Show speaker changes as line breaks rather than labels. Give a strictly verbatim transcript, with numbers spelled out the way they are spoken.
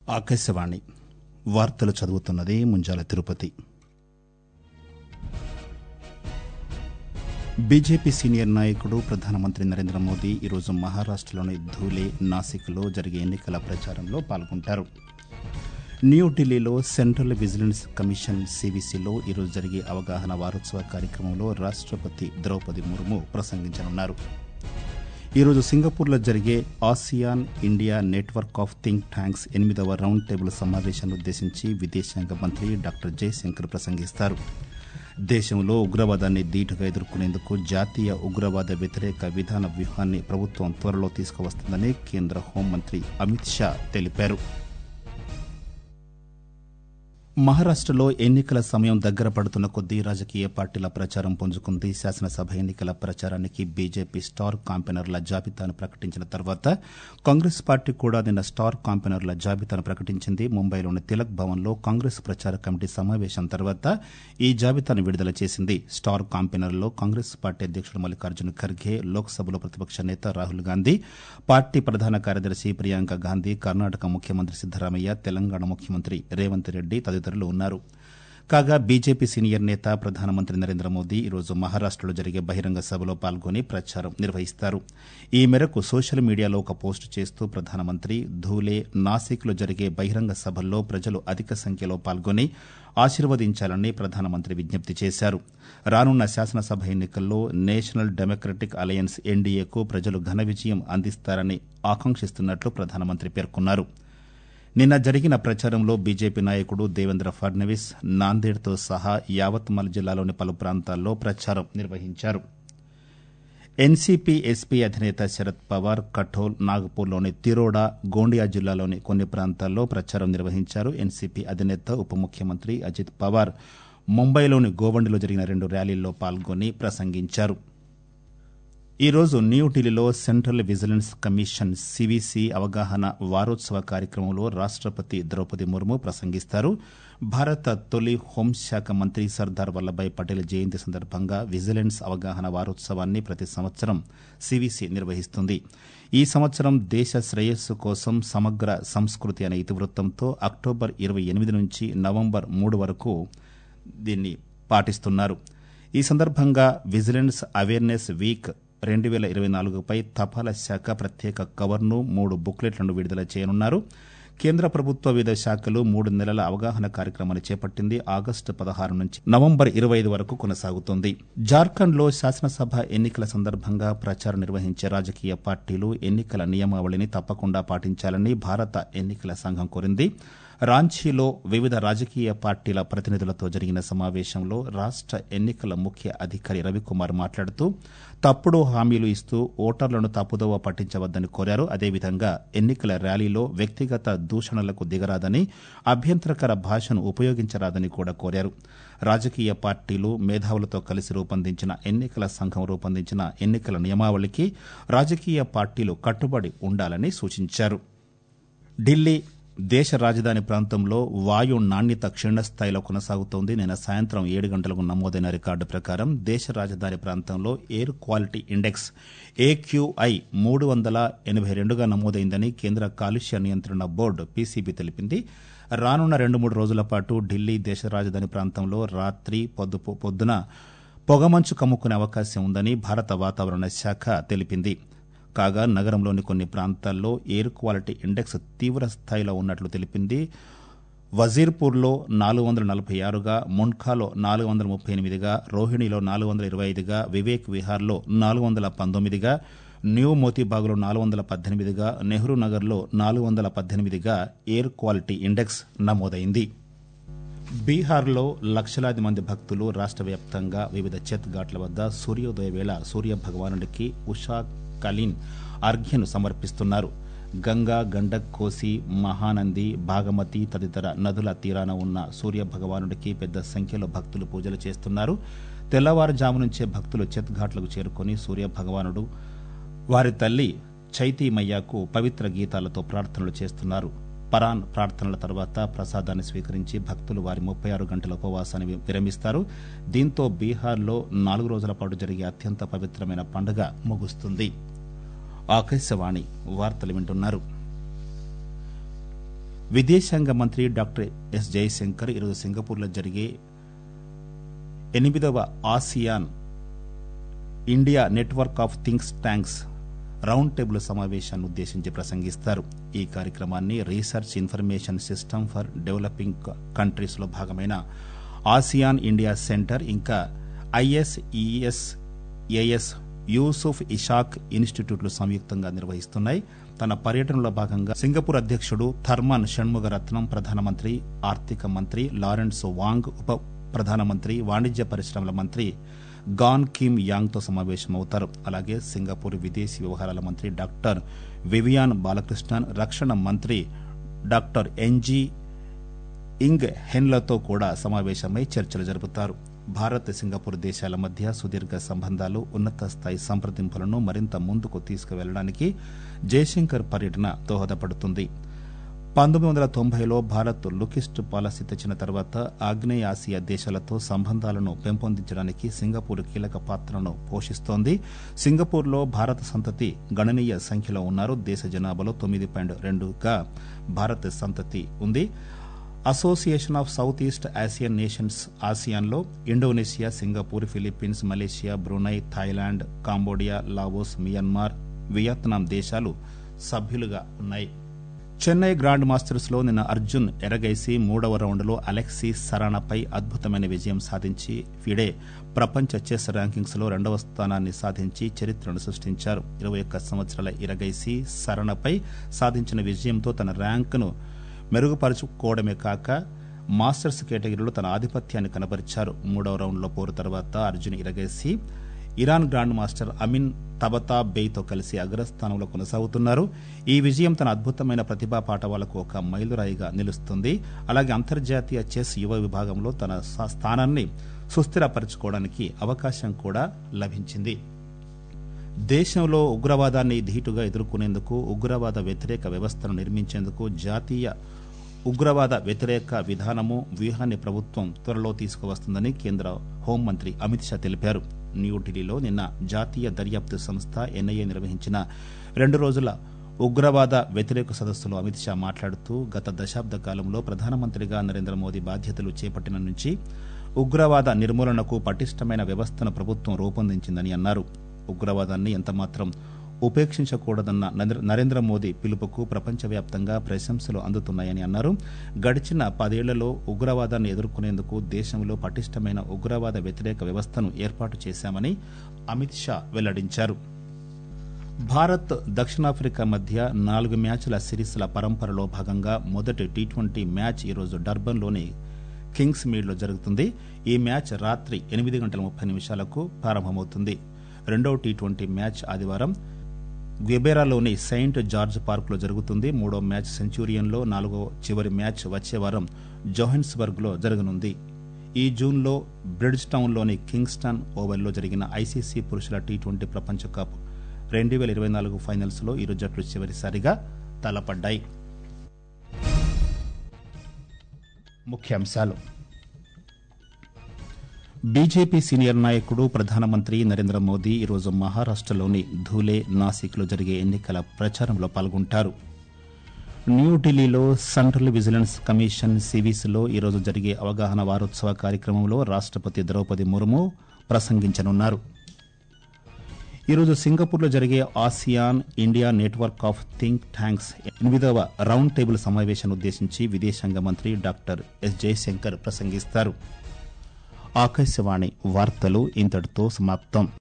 ఆకాశవాణి వార్తలు చదువుతున్నది Munjala Tirupati. BJP senior నాయకుడు ప్రధానమంత్రి నరేంద్ర మోదీ ఈరోజు మహారాష్టలోని ధూలే, నాసిక్లో జరిగే ఎన్నికల ప్రచారంలో పాల్గొంటారు. న్యూఢిల్లీలో సెంట్రల్ విజిలెన్స్ కమిషన్ సీవీసీలో ఈరోజు జరిగే అవగాహన వారోత్సవ కార్యక్రమంలో రాష్టపతి ద్రౌపది ముర్ము ప్రసంగించనున్నారు. ఈరోజు సింగపూర్లో జరిగే ASEAN India network of think tanks ఎనిమిదవ రౌండ్ టేబుల్ సమావేశాన్ని ఉద్దేశించి విదేశాంగ మంత్రి డాక్టర్ జయశంకర్ ప్రసంగిస్తారు. దేశంలో ఉగ్రవాదాన్ని ధీటుగా ఎదుర్కొనేందుకు జాతీయ ఉగ్రవాద వ్యతిరేక విధాన వ్యూహాన్ని ప్రభుత్వం త్వరలో తీసుకువస్తుందని కేంద్ర హోంమంత్రి అమిత్ షా తెలిపారు. మహారాష్టలో ఎన్నికల సమయం దగ్గర పడుతున్న కొద్దీ రాజకీయ పార్టీల ప్రచారం పుంజుకుంది. శాసనసభ ఎన్నికల ప్రచారానికి బీజేపీ స్టార్ కాంపెనర్ల జాబితాను ప్రకటించిన తర్వాత కాంగ్రెస్ పార్టీ కూడా నిన్న స్టార్ కాంపెనర్ల జాబితాను ప్రకటించింది. ముంబైలోని తిలక్ భవన్లో కాంగ్రెస్ ప్రచార కమిటీ సమావేశం తర్వాత ఈ జాబితాను విడుదల చేసింది. స్టార్ కాంపెనర్లో కాంగ్రెస్ పార్టీ అధ్యకుడు మల్లికార్జున ఖర్గే, లోక్సభలో ప్రతిపక్ష నేత రాహుల్ గాంధీ, పార్టీ ప్రధాన కార్యదర్శి ప్రియాంక గాంధీ, కర్ణాటక ముఖ్యమంత్రి సిద్దరామయ్య, తెలంగాణ ముఖ్యమంత్రి రేవంత్ రెడ్డి తదితరులు ఉన్నారు. కాగా బీజేపీ సీనియర్ నేత ప్రధానమంత్రి నరేంద్ర మోదీ ఈరోజు మహారాష్టలో జరిగే బహిరంగ సభలో పాల్గొని ప్రచారం నిర్వహిస్తారు. ఈ మేరకు సోషల్ మీడియాలో ఒక పోస్టు చేస్తూ ప్రధానమంత్రి ధూలే, నాసిక్లో జరిగే బహిరంగ సభల్లో ప్రజలు అధిక సంఖ్యలో పాల్గొని ఆశీర్వదించాలని ప్రధానమంత్రి విజ్ఞప్తి చేశారు. రానున్న శాసనసభ ఎన్నికల్లో నేషనల్ డెమోక్రటిక్ అలయన్స్ ఎన్డీఏకు ప్రజలు ఘన విజయం అందిస్తారని ఆకాంక్షిస్తున్నట్లు ప్రధానమంత్రి పేర్కొన్నారు. నిన్న జరిగిన ప్రచారంలో బీజేపీ నాయకుడు దేవేంద్ర ఫడ్నవీస్ నాందేడ్తో సహా యావత్మల్ జిల్లాలోని పలు ప్రాంతాల్లో ప్రచారం నిర్వహించారు. ఎన్సీపీ ఎస్పీ అధినేత శరద్ పవార్ కఠోల్, నాగపూర్లోని తిరోడా, గోండియా జిల్లాలోని కొన్ని ప్రాంతాల్లో ప్రచారం నిర్వహించారు. ఎన్సీపీ అధినేత ఉప ముఖ్యమంత్రి అజిత్ పవార్ ముంబైలోని గోవండిలో జరిగిన రెండు ర్యాలీల్లో పాల్గొని ప్రసంగించారు. ఈరోజు న్యూఢిల్లీలో సెంట్రల్ విజిలెన్స్ కమిషన్ సీవీసీ అవగాహన వారోత్సవ కార్యక్రమంలో రాష్టపతి ద్రౌపది ముర్ము ప్రసంగిస్తారు. భారత తొలి హోంశాఖ మంత్రి సర్దార్ వల్లభాయ్ పటేల్ జయంతి సందర్భంగా విజిలెన్స్ అవగాహన వారోత్సవాన్ని ప్రతి సంవత్సరం సీవీసీ నిర్వహిస్తుంది. ఈ సంవత్సరం దేశ శ్రేయస్సు కోసం సమగ్ర సంస్కృతి అనే ఇతివృత్తంతో అక్టోబర్ ఇరవై ఎనిమిది నుంచి నవంబర్ మూడు వరకు దీన్ని పాటిస్తున్నారు. ఈ సందర్భంగా విజిలెన్స్ అవేర్నెస్ వీక్ రెండు వేల ఇరవై నాలుగుపై తపాలా శాఖ ప్రత్యేక కవర్ను, మూడు బుక్లెట్లను విడుదల చేయనున్నారు. కేంద్ర ప్రభుత్వ వివిధ శాఖలు మూడు నెలల అవగాహన కార్యక్రమాన్ని చేపట్టింది. ఆగస్టు పదహారు నుంచి నవంబర్ ఇరవై ఐదు వరకు కొనసాగుతోంది. జార్ఖండ్లో శాసనసభ ఎన్నికల సందర్భంగా ప్రచారం నిర్వహించే రాజకీయ పార్టీలు ఎన్నికల నియమావళిని తప్పకుండా పాటించాలని భారత ఎన్నికల సంఘం కోరింది. రాంచీలో వివిధ రాజకీయ పార్టీల ప్రతినిధులతో జరిగిన సమావేశంలో రాష్ట ఎన్నికల ముఖ్య అధికారి రవికుమార్ మాట్లాడుతూ తప్పుడు హామీలు ఇస్తూ ఓటర్లను తప్పుదోవ పట్టించవద్దని కోరారు. అదేవిధంగా ఎన్నికల ర్యాలీలో వ్యక్తిగత దూషణలకు దిగరాదని, అభ్యంతరకర భాషను ఉపయోగించరాదని కూడా కోరారు. రాజకీయ పార్టీలు మేధావులతో కలిసి రూపొందించిన ఎన్నికల సంఘం రూపొందించిన ఎన్నికల నియమావళికి రాజకీయ పార్టీలు కట్టుబడి ఉండాలని సూచించారు. ఢిల్లీ దేశ రాజధాని ప్రాంతంలో వాయు నాణ్యత క్షీణస్థాయిలో కొనసాగుతోంది. నిన్న సాయంత్రం ఏడు గంటలకు నమోదైన రికార్డు ప్రకారం దేశ రాజధాని ప్రాంతంలో ఎయిర్ క్వాలిటీ ఇండెక్స్ ఏక్యూఐ మూడు వందల ఎనభై రెండుగా నమోదైందని కేంద్ర కాలుష్య నియంత్రణ బోర్డు పీసీబీ తెలిపింది. రానున్న రెండు మూడు రోజుల పాటు ఢిల్లీ దేశ రాజధాని ప్రాంతంలో రాత్రి పొద్దు పొద్దున పొగమంచు కమ్ముకునే అవకాశం ఉందని భారత వాతావరణ శాఖ తెలిపింది. కాగా నగరంలోని కొన్ని ప్రాంతాల్లో ఎయిర్ క్వాలిటీ ఇండెక్స్ తీవ్ర స్థాయిలో ఉన్నట్లు తెలిపింది. వజీర్పూర్లో నాలుగు వందల నలభై ఆరుగా, మున్ఖాలో నాలుగు వందల ముప్పై ఎనిమిదిగా, రోహిణిలో నాలుగు వందల ఇరవై ఐదుగా, వివేక్ విహార్లో నాలుగు వందల పంతొమ్మిదిగా, న్యూ మోతీబాగ్లో నాలుగు వందల పద్దెనిమిదిగా, నెహ్రూ నగర్లో నాలుగు వందల పద్దెనిమిదిగా ఎయిర్ క్వాలిటీ ఇండెక్స్ నమోదైంది. బీహార్లో లక్షలాది మంది భక్తులు రాష్ట వ్యాప్తంగా వివిధ చెత్ ఘాట్ల వద్ద సూర్యోదయ వేళ సూర్య భగవానుడికి ఉషా కలీన్ అర్ఘ్యను సమర్పిస్తున్నారు. గంగా, గండక్, కోసి, మహానంది, భాగమతి తదితర నదుల తీరాన ఉన్న సూర్య భగవానుడికి పెద్ద సంఖ్యలో భక్తులు పూజలు చేస్తున్నారు. తెల్లవారుజాము నుంచే భక్తులు చెత్ ఘాట్లకు చేరుకుని సూర్య భగవానుడు, వారి తల్లి చైతీమయ్యకు పవిత్ర గీతాలతో ప్రార్థనలు చేస్తున్నారు. పరాన్ ప్రార్థనల తర్వాత ప్రసాదాన్ని స్వీకరించి భక్తులు వారి ముప్పై ఆరు గంటల ఉపవాసాన్ని విరమిస్తారు. దీంతో బీహార్లో నాలుగు రోజుల పాటు జరిగే అత్యంత పవిత్రమైన పండుగ ముగుస్తుంది. ఆకాశవాణి వార్తలు వింటున్నారు. విదేశాంగ మంత్రి డాక్టర్ ఎస్ జయశంకర్ ఈరోజు సింగపూర్లో జరిగే ఎనిమిదవ ASEAN India network of think tanks round table సమావేశాన్ని ఉద్దేశించి ప్రసంగిస్తారు. ఈ కార్యక్రమాన్ని research information system for developing countries లో భాగమైన ఆసియాన్ ఇండియా సెంటర్ ఇంకా ఐఎస్ఈఎస్ఏఎస్ యూసుఫ్ ఇషాక్ ఇన్స్టిట్యూట్లు సంయుక్తంగా నిర్వహిస్తున్నాయి. తన పర్యటనలో భాగంగా సింగపూర్ అధ్యక్షుడు థర్మన్ షణ్ముగరత్నం, ప్రధానమంత్రి, ఆర్థిక మంత్రి లారెన్స్ వాంగ్, ఉప ప్రధానమంత్రి, వాణిజ్య పరిశ్రమల మంత్రి గాన్ కిమ్ యాంగ్ తో సమావేశమవుతారు. అలాగే సింగపూర్ విదేశీ వ్యవహారాల మంత్రి డాక్టర్ వివియాన్ బాలకృష్ణన్, రక్షణ మంత్రి డాక్టర్ ఎన్జీ ఇంగ్ హెన్లతో కూడా సమావేశమై చర్చలు జరుపుతారు. భారత్ సింగపూర్ దేశాల మధ్య సుదీర్ఘ సంబంధాలు, ఉన్నత స్థాయి సంప్రదింపులను మరింత ముందుకు తీసుకువెళ్లడానికి జయశంకర్ పర్యటన దోహదపడుతుంది. పంతొమ్మిది వందల తొంభైలో భారత్ లుకిస్ట్ పాలసీ తెచ్చిన తర్వాత ఆగ్నేయ ఆసియా దేశాలతో సంబంధాలను పెంపొందించడానికి సింగపూర్ కీలక పాత్రను పోషిస్తోంది. సింగపూర్లో భారత సంతతి గణనీయ సంఖ్యలో ఉన్నారు. దేశ జనాభాలో తొమ్మిది పాయింట్ రెండుగా భారత సంతతి ఉంది. Association of south east Asian nations ఆసియాన్లో Indonesia, Singapore, Philippines, Malaysia, Brunei, Thailand, Cambodia, Laos, Myanmar, Vietnam దేశాలు సభ్యులుగా ఉన్నాయి. చెన్నై గ్రాండ్ మాస్టర్స్ లో నిన్న అర్జున్ ఎరగైసి మూడవ రౌండ్లో అలెక్సీ సరానాపై అద్భుతమైన విజయం సాధించి ఫిడే ప్రపంచ చెస్ ర్యాంకింగ్స్ లో రెండవ స్థానాన్ని సాధించి చరిత్రను సృష్టించారు. ఇరవై ఒక్క సంవత్సరాల ఇరగైసి సరానాపై సాధించిన విజయంతో తన ర్యాంకును మెరుగుపరుచుకోవడమే కాక మాస్టర్స్ కేటగిరీలో తన ఆధిపత్యాన్ని కనబరిచారు. మూడవ రౌండ్లో పోరు తర్వాత Arjun Erigaisi Iran grandmaster Amin తబతా బెయ్తో కలిసి అగ్రస్థానంలో కొనసాగుతున్నారు. ఈ విజయం తన అద్భుతమైన ప్రతిభా పాటవాలకు ఒక మైలురాయిగా నిలుస్తుంది. అలాగే అంతర్జాతీయ చెస్ యువ విభాగంలో తన స్థానాన్ని సుస్థిరపరచుకోవడానికి అవకాశం కూడా లభించింది. దేశంలో ఉగ్రవాదాన్ని ధీటుగా ఎదుర్కొనేందుకు ఉగ్రవాద వ్యతిరేక వ్యవస్థను నిర్మించేందుకు జాతీయ ఉగ్రవాద వ్యతిరేక విధానము వ్యూహాన్ని ప్రభుత్వం త్వరలో తీసుకువస్తుందని కేంద్ర హోంమంత్రి అమిత్ షా తెలిపారు. న్యూఢిల్లీలో నిన్న జాతీయ దర్యాప్తు సంస్థ ఎన్ఐఏ నిర్వహించిన రెండు రోజుల ఉగ్రవాద వ్యతిరేక సదస్సులో అమిత్ షా మాట్లాడుతూ గత దశాబ్ద కాలంలో ప్రధానమంత్రిగా నరేంద్ర మోదీ బాధ్యతలు చేపట్టిన నుంచి ఉగ్రవాద నిర్మూలనకు పటిష్టమైన వ్యవస్థను ప్రభుత్వం రూపొందించిందని అన్నారు. ఉగ్రవాదాన్ని ఎంతమాత్రం ఉపేక్షించకూడదన్న నరేంద్ర మోదీ పిలుపుకు ప్రపంచవ్యాప్తంగా ప్రశంసలు అందుతున్నాయని అన్నారు. గడిచిన పదేళ్లలో ఉగ్రవాదాన్ని ఎదుర్కొనేందుకు దేశంలో పటిష్టమైన ఉగ్రవాద వ్యతిరేక వ్యవస్థను ఏర్పాటు చేశామని అమిత్ షా వెల్లడించారు. భారత్ దక్షిణాఫ్రికా మధ్య నాలుగు మ్యాచ్ల సిరీస్ల పరంపరలో భాగంగా మొదటి టీ ట్వంటీ మ్యాచ్ ఈరోజు డర్బన్లోని కింగ్స్ మీడ్లో జరుగుతుంది. ఈ మ్యాచ్ రాత్రి ఎనిమిది గంటల ముప్పై నిమిషాలకు ప్రారంభమవుతుంది. రెండవ టీ ట్వంటీ మ్యాచ్ ఆదివారం గ్వెబెరాలోని సెయింట్ జార్జ్ పార్క్ లో జరుగుతుంది. మూడో మ్యాచ్ సెంచూరియన్లో, నాలుగో చివరి మ్యాచ్ వచ్చే వారం జోహెన్స్బర్గ్ లో జరగనుంది. ఈ జూన్లో బ్రిడ్జ్ టౌన్లోని కింగ్స్టన్ ఓవెల్లో జరిగిన ఐసీసీ పురుషుల టీ ట్వంటీ ప్రపంచ కప్ రెండు వేల ఇరవై నాలుగు ఫైనల్స్ లో ఇరు జట్లు చివరిసారిగా తలపడ్డాయి. ముఖ్యాంశాలు. బీజేపీ సీనియర్ నాయకుడు ప్రధానమంత్రి నరేంద్ర మోదీ ఈరోజు మహారాష్టలోని ధూలే, నాసిక్ లో జరిగే ఎన్నికల ప్రచారంలో పాల్గొంటారు. న్యూఢిల్లీలో సెంట్రల్ విజిలెన్స్ కమిషన్ సివిసిలో ఈరోజు జరిగే అవగాహన వారోత్సవ కార్యక్రమంలో రాష్టపతి ద్రౌపది ముర్ము ప్రసంగించనున్నారు. ఈరోజు సింగపూర్లో జరిగే ASEAN India network of think tanks ఎనిమిదవ రౌండ్ టేబుల్ సమావేశాన్ని ఉద్దేశించి విదేశాంగ మంత్రి డాక్టర్ ఎస్ జయశంకర్ ప్రసంగిస్తారు. ఆకాశవాణి వార్తలు ఇంతటితో సమాప్తం.